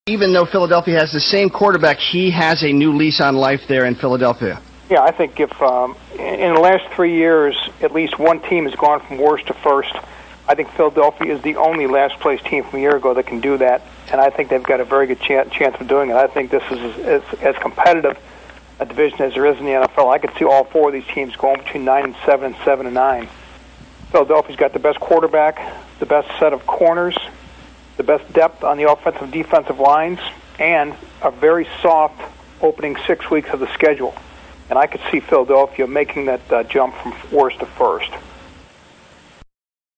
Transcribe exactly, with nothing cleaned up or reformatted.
even though Philadelphia has the same quarterback, he has a new lease on life there in Philadelphia. Yeah, I think if um, in the last three years, at least one team has gone from worst to first. I think Philadelphia is the only last-place team from a year ago that can do that, and I think they've got a very good chance, chance of doing it. I think this is as, as competitive a division as there is in the N F L. I could see all four of these teams going between nine and seven and seven and nine. Philadelphia's got the best quarterback, the best set of corners, the best depth on the offensive and defensive lines, and a very soft opening six weeks of the schedule. And I could see Philadelphia making that uh, jump from worst to first.